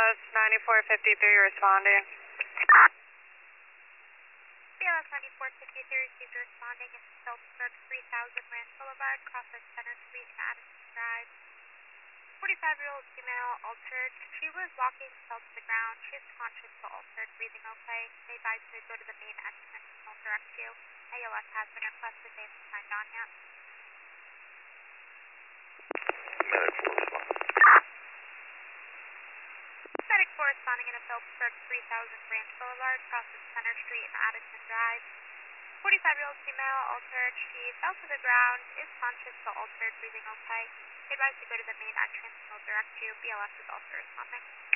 BLS 9453 responding. BLS 9453 received a responding in Phillipsburg 3000 Ranch Boulevard, Crawford Center Street, and Addison Drive. 45-year-old female altered. She was walking, fell to the ground. She is conscious but altered, breathing okay. They advised her to go to the main entrance and will direct you. ALS has been requested. They haven't signed on yet. Medic corresponding in a Phillipsburg 3000 Ranch Boulevard, Crawford Center Street, and Addison Drive. 45-year-old female altered. She fell to the ground, is conscious but altered, breathing okay. They advised to go to the main entrance and will direct you. BLS is also responding.